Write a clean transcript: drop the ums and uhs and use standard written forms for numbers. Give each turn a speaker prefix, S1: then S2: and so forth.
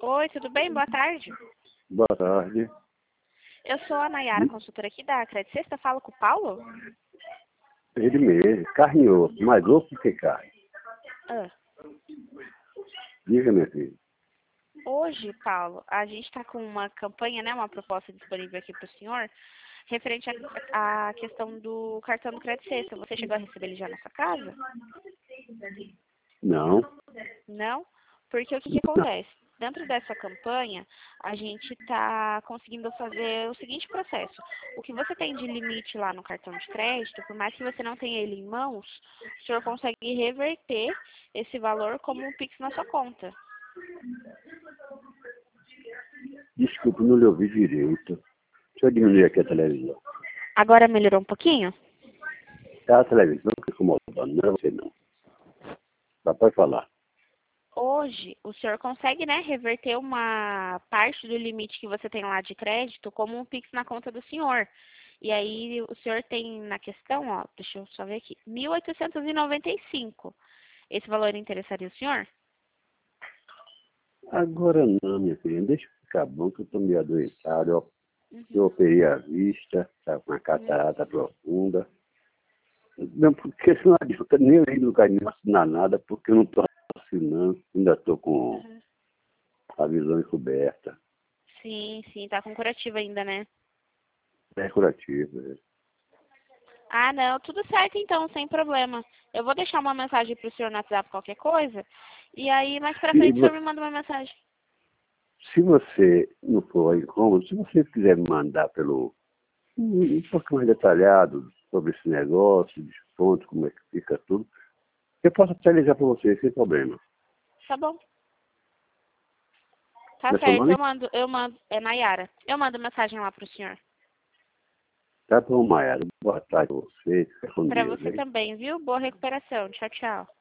S1: Oi, tudo bem? Boa tarde.
S2: Boa tarde.
S1: Eu sou a Nayara, consultora aqui da Credit Sexta. Falo com o Paulo?
S2: Ele mesmo, carne e osso, mais osso do que carne.
S1: Ah.
S2: Diga, minha filha.
S1: Hoje, Paulo, a gente está com uma campanha, né, uma proposta disponível aqui para o senhor, referente à questão do cartão do Credit Sexta. Você chegou a receber ele já na sua casa?
S2: Não.
S1: Não? Porque o que acontece? Dentro dessa campanha, a gente está conseguindo fazer o seguinte processo. O que você tem de limite lá no cartão de crédito, por mais que você não tenha ele em mãos, o senhor consegue reverter esse valor como um Pix na sua conta.
S2: Desculpe, não lhe ouvi direito. Deixa eu diminuir aqui a televisão.
S1: Agora melhorou um pouquinho?
S2: É a televisão que incomodando, não é você não. Só pode falar.
S1: Hoje, o senhor consegue, né, reverter uma parte do limite que você tem lá de crédito como um Pix na conta do senhor. E aí, o senhor tem na questão, ó, deixa eu só ver aqui, 1.895. Esse valor interessaria o senhor?
S2: Agora não, minha filha. Deixa eu ficar bom que eu estou meio adoentado. Eu
S1: Uhum.
S2: operei a vista, tá com uma catarata profunda. Não, porque isso não adianta nem eu ir no lugar nenhum assinar nada, porque eu não estou assinando. Ainda estou com
S1: Uhum.
S2: a visão encoberta.
S1: Sim, tá com curativo ainda, né?
S2: É curativo. É.
S1: Ah, não, tudo certo então, sem problema. Eu vou deixar uma mensagem pro senhor no WhatsApp, qualquer coisa, e aí mais pra
S2: Se
S1: frente o senhor
S2: você,
S1: me manda uma mensagem.
S2: se você não for incômodo, se você quiser me mandar pelo um pouco mais detalhado sobre esse negócio, desconto, como é que fica tudo, eu posso até ligar para você sem problema.
S1: Tá bom, tá
S2: Meu
S1: certo,
S2: nome?
S1: eu mando, é Nayara. Eu mando mensagem lá pro senhor.
S2: Tá bom, Maia. Boa tarde a você. Fica com
S1: Pra
S2: Deus,
S1: você
S2: hein?
S1: também, viu? Boa recuperação. Tchau, tchau.